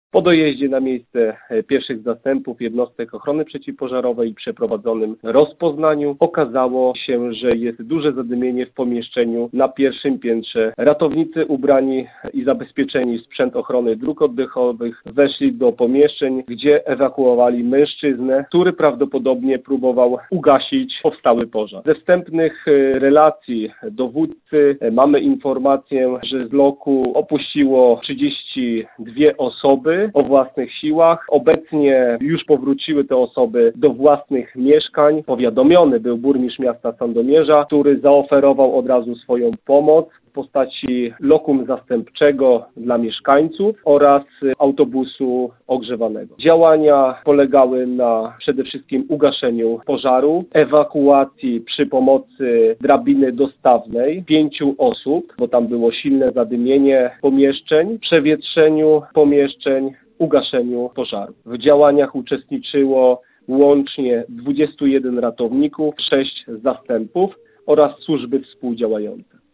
Po dojeździe na miejsce pierwszych zastępów jednostek ochrony przeciwpożarowej i przeprowadzonym rozpoznaniu okazało się, że jest duże zadymienie w pomieszczeniu na pierwszym piętrze. Ratownicy ubrani i zabezpieczeni w sprzęt ochrony dróg oddechowych weszli do pomieszczeń, gdzie ewakuowali mężczyznę, który prawdopodobnie próbował ugasić powstały pożar. Ze wstępnych relacji dowódcy mamy informację, że z loku opuściło 32 osoby o własnych siłach. Obecnie już powróciły te osoby do własnych mieszkań. Powiadomiony był burmistrz miasta Sandomierza, który zaoferował od razu swoją pomoc w postaci lokum zastępczego dla mieszkańców oraz autobusu ogrzewanego. Działania polegały na przede wszystkim ugaszeniu pożaru, ewakuacji przy pomocy drabiny dostawnej 5 osób, bo tam było silne zadymienie pomieszczeń, przewietrzeniu pomieszczeń, ugaszeniu pożaru. W działaniach uczestniczyło łącznie 21 ratowników, 6 zastępów oraz służby współdziałające.